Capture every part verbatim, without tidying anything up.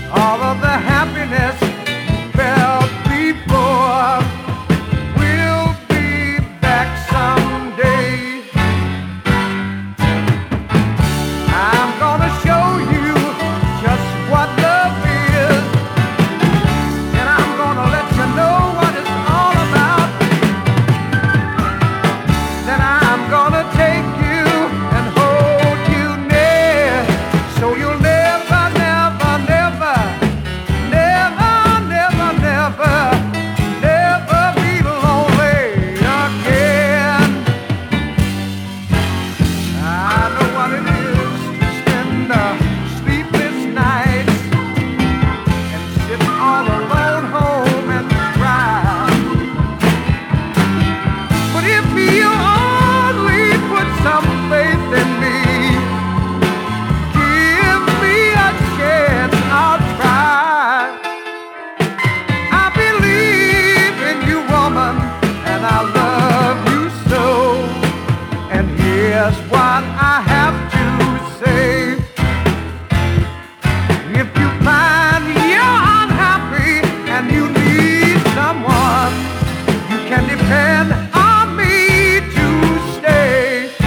All of the happiness felt before will be back someday. I'm gonna show you just what love is, and I'm gonna let you know what it's all about. Then I'm gonna take you and hold you near, so you'll never, never, never, never, never, never, never be lonely again. I know what it is to spend uh, sleepless nights and sit all alone home and cry. But if you only put some faith in me, give me a chance, I'll try. I believe in you, woman, and I love you so. And here's what I have to say. If you find you're unhappy and you need someone, you can depend on me to stay.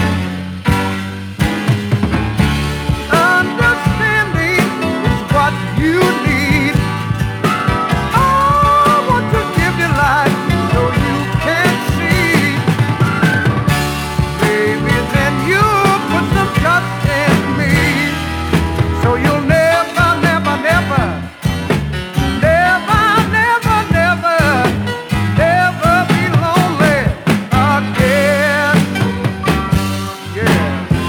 Understanding is what you need. I want to give you life so you can see. Baby, then you put some trust in me, so you'll never, never, never, never, never, never, never be lonely again. Yeah.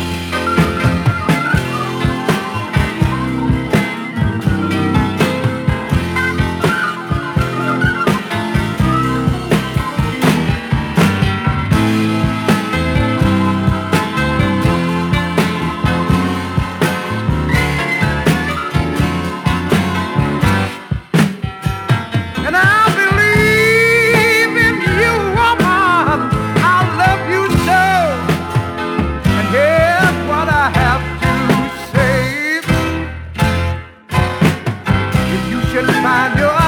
And I believe in you, woman. I love you so. And here's what I have to say. If you should find your